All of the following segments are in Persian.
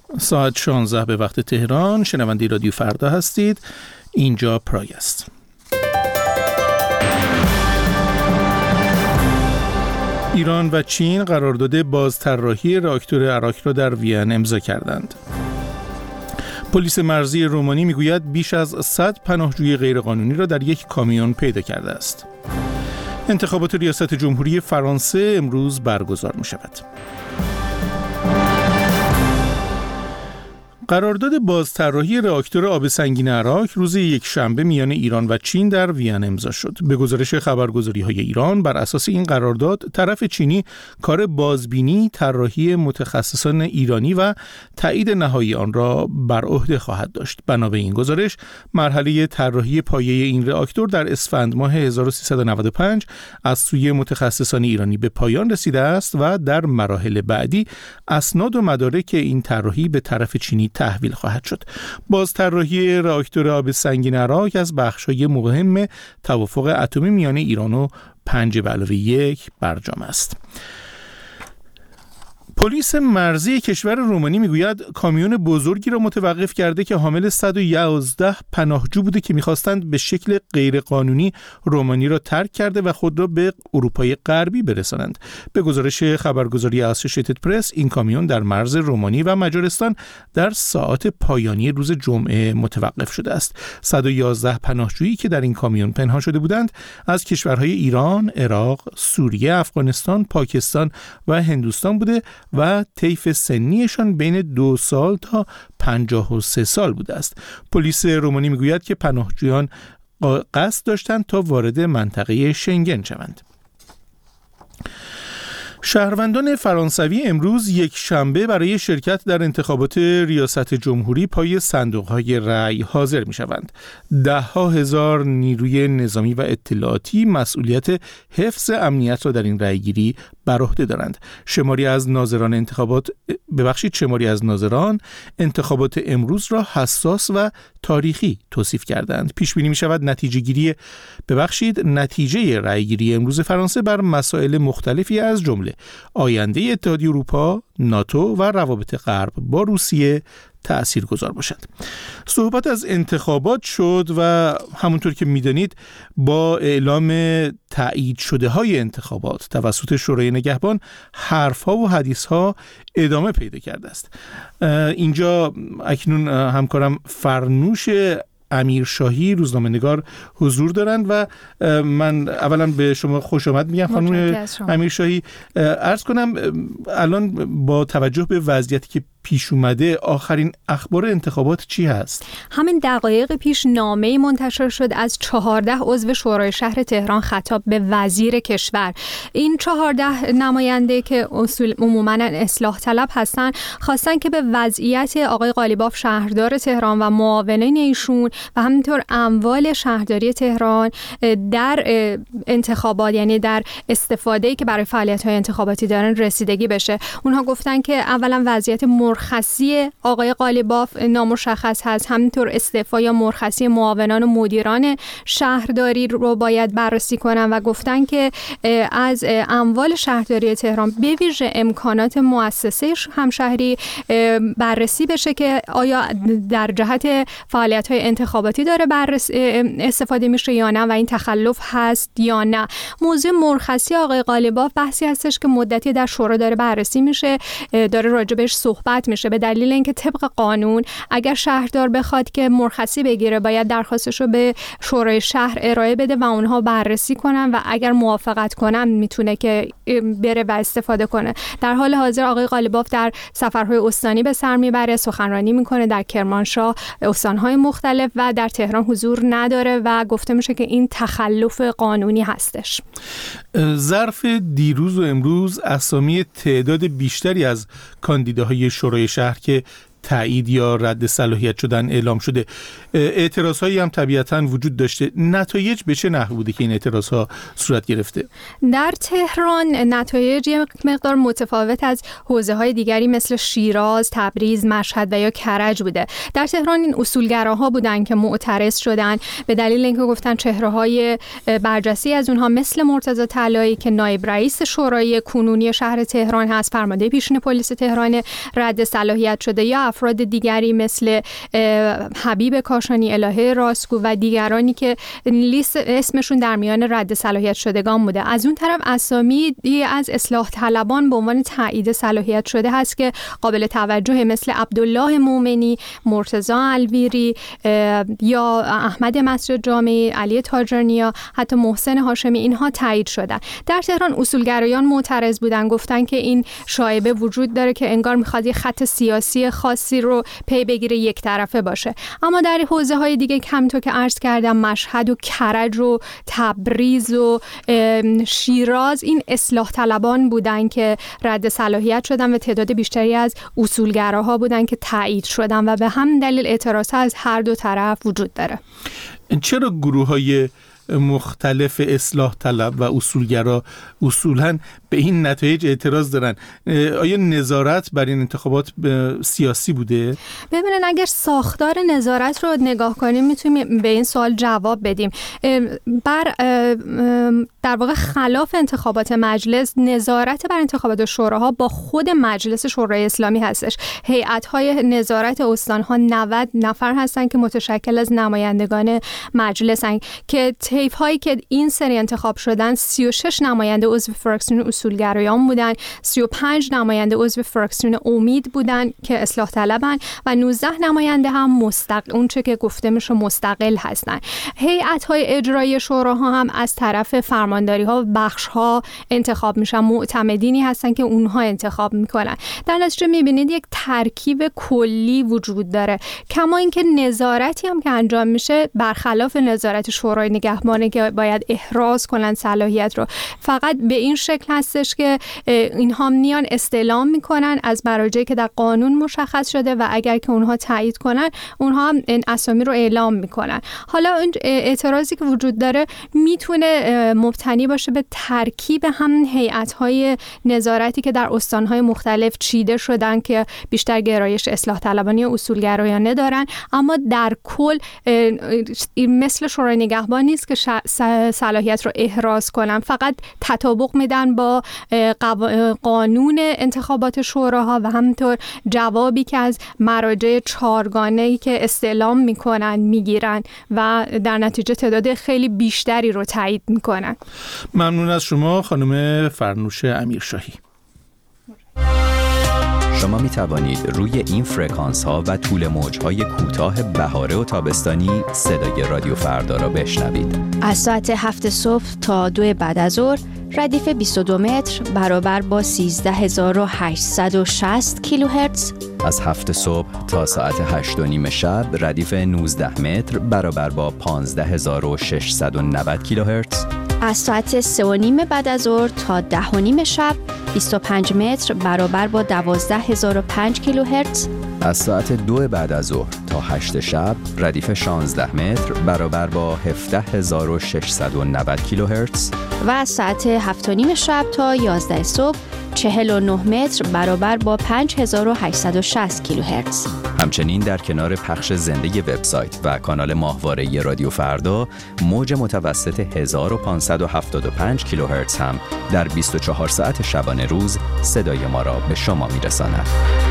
ساعت 16 به وقت تهران. شنونده رادیو فردا هستید. اینجا پرای است. ایران و چین قرارداد بازطراحی راکتور اراک را در وین امضا کردند. پلیس مرزی رومانی میگوید بیش از 100 پناهجوی غیرقانونی را در یک کامیون پیدا کرده است. انتخابات ریاست جمهوری فرانسه امروز برگزار می شود. قرارداد بازطراحی راکتور آب سنگین اراک روز یکشنبه میان ایران و چین در وین امضا شد. به گزارش خبرگزاری‌های ایران، بر اساس این قرارداد طرف چینی کار بازبینی، طراحی متخصصان ایرانی و تایید نهایی آن را بر عهده خواهد داشت. بنا به این گزارش، مرحله طراحی پایه این راکتور در اسفند ماه 1395 از سوی متخصصان ایرانی به پایان رسیده است و در مراحل بعدی اسناد و مدارک این طراحی به طرف چینی تحویل خواهد شد. بازطراحی راکتور آب سنگین اراک از بخش‌های مهم توافق اتمی میان ایران و 5+1 برجام است. پلیس مرزی کشور رومانی میگوید کامیون بزرگی را متوقف کرده که حامل 111 پناهجو بوده که می‌خواستند به شکل غیرقانونی رومانی را ترک کرده و خود را به اروپای غربی برسانند. به گزارش خبرگزاری اسوسییتد پرس، این کامیون در مرز رومانی و مجارستان در ساعات پایانی روز جمعه متوقف شده است. 111 پناهجویی که در این کامیون پنهان شده بودند از کشورهای ایران، عراق، سوریه، افغانستان، پاکستان و هندوستان بوده و طیف سنیشان بین 2 سال تا 53 سال بوده است. پلیس رومانی میگوید که پناهجویان قصد داشتند تا وارد منطقه شنگن شوند. شهروندان فرانسوی امروز یکشنبه برای شرکت در انتخابات ریاست جمهوری پای صندوق‌های رأی حاضر می‌شوند. 10,000 نیروی نظامی و اطلاعاتی مسئولیت حفظ امنیت را در این رأیگیری بر عهده دارند. شماری از ناظران انتخابات امروز را حساس و تاریخی توصیف کردند. پیش بینی می‌شود نتیجه رأیگیری امروز فرانسه بر مسائل مختلفی از جمله آینده اتحادیه اروپا، ناتو و روابط غرب با روسیه تأثیرگذار باشد. صحبت از انتخابات شد و همونطور که میدانید با اعلام تایید شده های انتخابات توسط شورای نگهبان حرفها و حدیثها ادامه پیدا کرده است. اینجا اکنون همکارم فرنوش امیرشاهی روزنامه‌نگار حضور دارند و من اولا به شما خوش آمد میگم خانم امیرشاهی. عرض کنم الان با توجه به وضعیتی که پیش اومده آخرین اخبار انتخابات چی هست؟ همین دقایق پیش نامه‌ای منتشر شد از 14 عضو شورای شهر تهران خطاب به وزیر کشور. این 14 نماینده که عموماً اصلاح طلب هستن خواستن که به وضعیت آقای قالیباف شهردار تهران و معاونین ایشون و همینطور اموال شهرداری تهران در انتخابات، یعنی در استفاده‌ای که برای فعالیت‌های انتخاباتی دارن، رسیدگی بشه. اونها گفتن که اولا وضعیت مرخصی آقای قالیباف نامشخص هست، همینطور استعفا یا مرخصی معاونان و مدیران شهرداری رو باید بررسی کنن و گفتن که از اموال شهرداری تهران به ویژه امکانات مؤسسه همشهری بررسی بشه که آیا در جهت فعالیت‌های انتخاباتی داره استفاده میشه یا نه و این تخلف هست یا نه. موضوع مرخصی آقای قالیباف بحثی هستش که مدتی در شورا داره بررسی میشه، داره راجبش صحبت میشه، به دلیل اینکه طبق قانون اگر شهردار بخواد که مرخصی بگیره باید درخواستش رو به شورای شهر ارائه بده و اونها بررسی کنن و اگر موافقت کنن میتونه که بره و استفاده کنه. در حال حاضر آقای قالیباف در سفرهای استانی به سر میبره، سخنرانی میکنه در کرمانشاه، استانهای مختلف و در تهران حضور نداره و گفته میشه که این تخلف قانونی هستش. ظرف دیروز و امروز اسامی تعداد بیشتری از کاندیداهای شورای شهر که تایید یا رد صلاحیت شدن اعلام شده. اعتراضهایی هم طبیعتاً وجود داشته. نتایج به چه نحو بوده که این اعتراضها صورت گرفته؟ در تهران نتایج یک مقدار متفاوت از حوزه‌های دیگری مثل شیراز، تبریز، مشهد و یا کرج بوده. در تهران این اصولگراها بودن که معترض شدن به دلیل اینکه گفتن چهره‌های برجسته از اونها مثل مرتضی طلایی که نایب رئیس شورای کنونی شهر تهران هست، فرمانده پیشین پلیس تهران، رد صلاحیت شده، یا افراد دیگری مثل حبیب کاشانی، الهه راستگو و دیگرانی که لیست اسمشون در میان رد صلاحیت شدگان بوده. از اون طرف اسامی از اصلاح طلبان به عنوان تایید صلاحیت شده هست که قابل توجه، مثل عبدالله مومنی، مرتضی الویری یا احمد مسجد جامعی، علی تاجرنیا، حتی محسن هاشمی، اینها تایید شدن. در تهران اصولگرایان معترض بودن، گفتن که این شایبه وجود داره که انگار میخواد یه خط سیاسی خاصی رو پی بگیره، یک طرفه باشه. اما در حوزه های دیگه همونطور که عرض کردم، مشهد و کرج و تبریز و شیراز، این اصلاح طلبان بودن که رد صلاحیت شدن و تعداد بیشتری از اصولگراها بودن که تایید شدن و به هم دلیل اعتراض از هر دو طرف وجود داره. چرا گروه‌های مختلف اصلاح طلب و اصولگرا اصولاً به این نتایج اعتراض دارن؟ آیا نظارت بر این انتخابات سیاسی بوده؟ ببینن اگر ساختار نظارت رو نگاه کنیم میتونیم به این سوال جواب بدیم. در واقع خلاف انتخابات مجلس، نظارت بر انتخابات شوراها با خود مجلس شورای اسلامی هستش. هیئت‌های نظارت استان‌ها 90 نفر هستن که متشکل از نمایندگان مجلسن که طیف‌هایی که این سری انتخاب شدن 36 نماینده عضو فراکسیون اصولگرایان بودن، 35 نماینده عضو فراکسیون امید بودن که اصلاح طلبن و 19 نماینده هم اون چه که گفته میشه مستقل هستن. هیئت‌های اجرایی شوراها هم از طرف فرمانداری‌ها و بخش‌ها انتخاب میشن، معتمدینی هستن که اونها انتخاب میکنن. در نتیجه میبینید یک ترکیب کلی وجود داره. کما اینکه نظارتی هم که انجام میشه برخلاف نظارت شورای نگهبان که باید احراز کنن صلاحیت رو، فقط به این شکل هستش که اینها میان استعلام میکنن از مراجعی که در قانون مشخص شده و اگر که اونها تایید کنن اونها هم این اسامی رو اعلام میکنن. حالا این اعتراضی که وجود داره میتونه مبتنی باشه به ترکیب هم هیئت‌های نظارتی که در استان‌های مختلف چیده شدن که بیشتر گرایش اصلاح طلبانی و اصولگرایانه دارن، اما در کل مثل شورای نگهبان نیست که صلاحیت رو احراز کنن، فقط تطابق میدن با قانون انتخابات شوراها و همینطور جوابی که از مراجع چهارگانه‌ای که استعلام میکنن میگیرن و در نتیجه تعداد خیلی بیشتری رو تایید میکنن. ممنون از شما خانم فرنوش امیرشاهی. شما می توانید روی این فرکانس ها و طول موج های کوتاه بهاره و تابستانی صدای رادیو فردا را بشنوید. از ساعت 7 صبح تا 2 بعد از ظهر ردیف 22 متر برابر با 13860 کیلوهرتز. از 7 صبح تا ساعت 8 و نیم شب ردیف 19 متر برابر با 15690 کیلوهرتز. از ساعت 3 و نیم بعد از ظهر تا 10 و نیم شب 25 متر برابر با 12005 کیلوهرتز. از ساعت 2 بعد از ظهر تا 8 شب ردیف 16 متر برابر با 17690 کیلوهرتز. و از ساعت 7 و نیم شب تا 11 صبح 49 متر برابر با 5860 کیلوهرتز. همچنین در کنار پخش زنده وبسایت و کانال ماهواره رادیو فردا، موج متوسط 1575 کیلوهرتز هم در 24 ساعت شبانه روز صدای ما را به شما میرساند.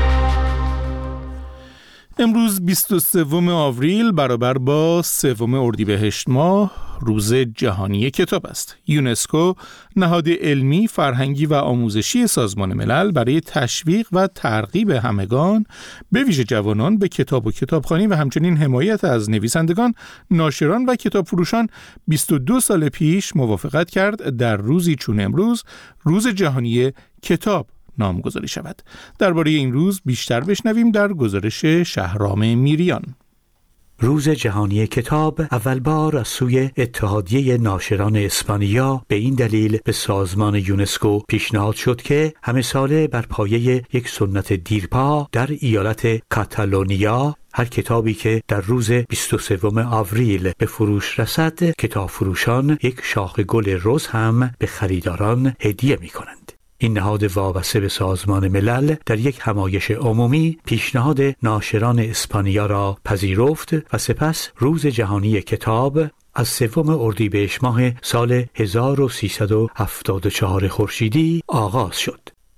امروز 23 آوریل برابر با 3 اردیبهشت ماه روز جهانی کتاب است. یونسکو، نهاد علمی، فرهنگی و آموزشی سازمان ملل، برای تشویق و ترغیب همگان به ویژه جوانان به کتاب و کتابخوانی و همچنین حمایت از نویسندگان، ناشران و کتابفروشان 22 سال پیش موافقت کرد در روزی چون امروز روز جهانی کتاب نامگذاری شود. درباره این روز بیشتر بشنویم در گزارش شهرام میریان. روز جهانی کتاب اول بار از سوی اتحادیه ناشران اسپانیا به این دلیل به سازمان یونسکو پیشنهاد شد که همه ساله بر پایه یک سنت دیرپا در ایالت کاتالونیا هر کتابی که در روز 23 آوریل به فروش رسد، کتاب فروشان یک شاخ گل رز هم به خریداران هدیه می کنند. این نهاد وابسته به سازمان ملل در یک همایش عمومی پیشنهاد ناشران اسپانیا را پذیرفت و سپس روز جهانی کتاب از 3 اردیبهشت ماه سال 1374 خورشیدی آغاز شد.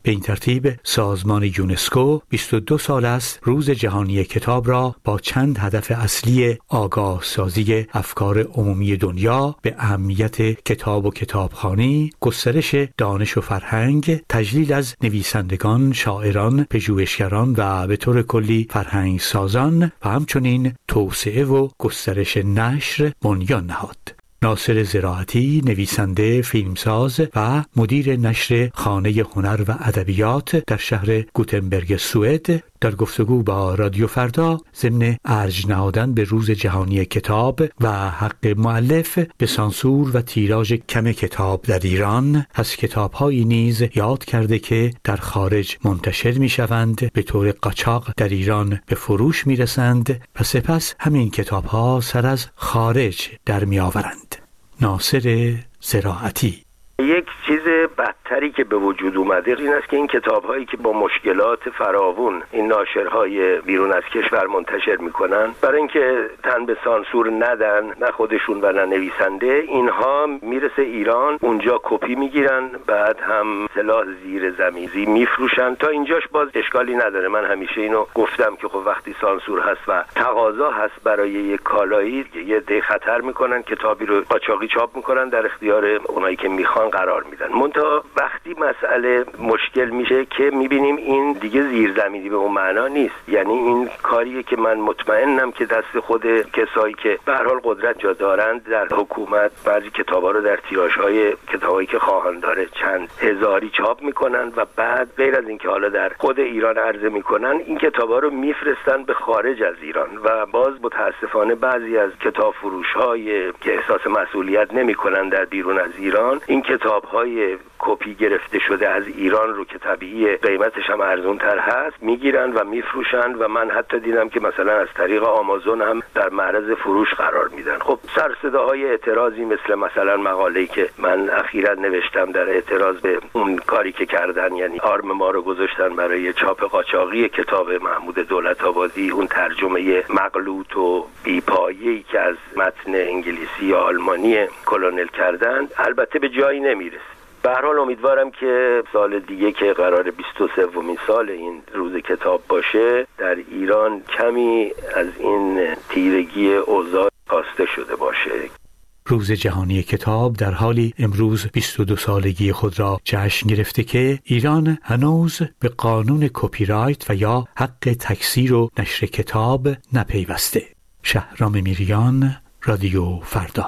به این ترتیب سازمان یونسکو 22 سال است روز جهانی کتاب را با چند هدف اصلی آگاه سازی افکار عمومی دنیا به اهمیت کتاب و کتابخوانی، گسترش دانش و فرهنگ، تجلیل از نویسندگان، شاعران، پژوهشگران و به طور کلی فرهنگ سازان و همچنین توسعه و گسترش نشر بنیان نهاد. ناصر زراعتی، نویسنده، فیلمساز و مدیر نشر خانه هنر و ادبیات در شهر گوتنبرگ سوئد، در گفتگو با رادیو فردا ضمن ارج نهادن به روز جهانی کتاب و حق مؤلف به سانسور و تیراژ کم کتاب در ایران از کتاب‌هایی نیز یاد کرده که در خارج منتشر می‌شوند، به طور قاچاق در ایران به فروش می‌رسند و سپس همین کتاب‌ها سر از خارج در می‌آورند. ناصر زراعتی: یک چیز بدتری که به وجود اومده این است که این کتاب‌هایی که با مشکلات فراوون این ناشرهای بیرون از کشور منتشر میکنن، برای اینکه تن به سانسور ندن، نه خودشون و نه نویسنده، اینها میرسه ایران، اونجا کپی میگیرن، بعد هم سلاح زیر زمینی میفروشن. تا اینجاش باز اشکالی نداره. من همیشه اینو گفتم که خب وقتی سانسور هست و تقاضا هست برای یک کالایی، یه ده خطر میکنن، کتابی رو قاچاقی چاپ میکنن، در اختیار اونایی که میخوان قرار میدن. منتها وقتی مسئله مشکل میشه که میبینیم این دیگه زیرزمینی به اون معنا نیست. یعنی این کاریه که من مطمئنم که دست خود کسایی که به هر حال قدرت جا دارند در حکومت بعضی کتابا رو در تیراژهای کتابایی که خواهان داره چند هزاری چاپ میکنن و بعد غیر از اینکه حالا در خود ایران عرضه میکنن، این کتابا رو میفرستن به خارج از ایران و باز متاسفانه بعضی از کتاب فروش‌های که احساس مسئولیت نمیکنن در بیرون از ایران، این کتاب‌های کپی گرفته شده از ایران رو که طبیعی قیمتش هم ارزان‌تر هست میگیرن و میفروشن و من حتی دیدم که مثلا از طریق آمازون هم در معرض فروش قرار میدن. خب سر صداهای اعتراضی مثلا مقاله‌ای که من اخیراً نوشتم در اعتراض به اون کاری که کردن، یعنی آرم ما رو گذاشتن برای چاپ قاچاقی کتاب محمود دولت‌آبادی، اون ترجمه مغلوط و بی‌پایه‌ای که از متن انگلیسی یا آلمانی کلونل کردن، البته به جایی نمیرسه. به هر حال امیدوارم که سال دیگه که قرار 23مین سال این روز کتاب باشه، در ایران کمی از این تیرگی اوضاع کاسته شده باشه. روز جهانی کتاب در حالی امروز 22 سالگی خود را جشن گرفته که ایران هنوز به قانون کپی رایت و یا حق تکثیر و نشر کتاب نپیوسته. شهرام میریان، رادیو فردا.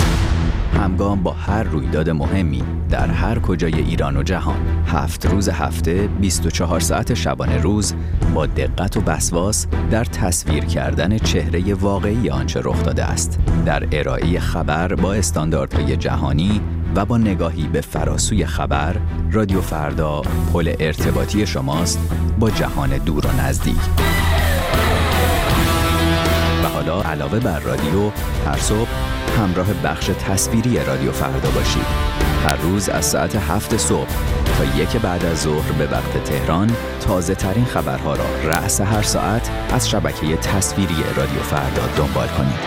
همگام با هر رویداد مهمی در هر کجای ایران و جهان، 7 روز هفته، 24 ساعت شبانه روز، با دقت و وسواس در تصویر کردن چهره واقعی آنچه رخ داده است، در ارائه خبر با استانداردهای جهانی و با نگاهی به فراسوی خبر، رادیو فردا پل ارتباطی شماست با جهان دور و نزدیک. و حالا علاوه بر رادیو، هر صبح همراه بخش تصویری رادیو فردا باشید. هر روز از ساعت 7 صبح تا 1 بعد از ظهر به وقت تهران، تازه ترین خبرها را رأس هر ساعت از شبکه تصویری رادیو فردا دنبال کنید.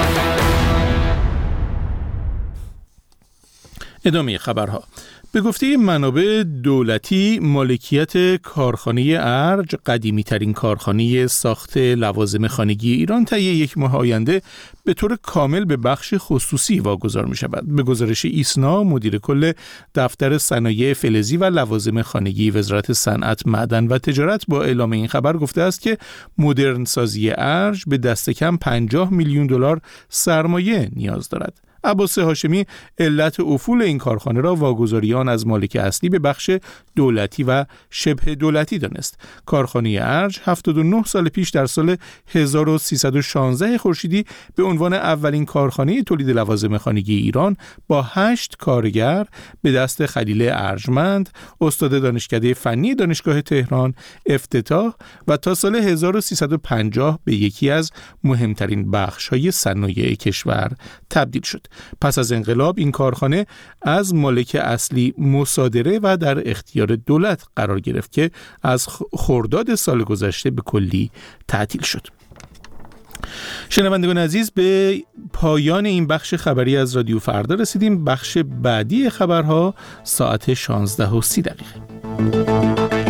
ادامه خبرها. به گفته منابع دولتی، مالکیت کارخانه ارج، قدیمی ترین کارخانه ساخت لوازم خانگی ایران، طی یک ماه آینده به طور کامل به بخش خصوصی واگذار می شود. به گزارش ایسنا، مدیر کل دفتر صنایع فلزی و لوازم خانگی وزارت صنعت، معدن و تجارت با اعلام این خبر گفته است که مدرن سازی ارج به دست کم 50 میلیون دلار سرمایه نیاز دارد. عباس هاشمی علت افول این کارخانه را واگذاری آن از مالک اصلی به بخش دولتی و شبه دولتی دانست. کارخانه ارج 79 سال پیش در سال 1316 خورشیدی به عنوان اولین کارخانه تولید لوازم خانگی ایران با 8 کارگر به دست خلیل ارجمند، استاد دانشکده فنی دانشگاه تهران، افتتاح و تا سال 1350 به یکی از مهمترین بخش‌های صنایع کشور تبدیل شد. پس از انقلاب این کارخانه از مالک اصلی مصادره و در اختیار دولت قرار گرفت که از خرداد سال گذشته به کلی تعطیل شد. شنوندگان عزیز، به پایان این بخش خبری از رادیو فردا رسیدیم. بخش بعدی خبرها ساعت 16:30.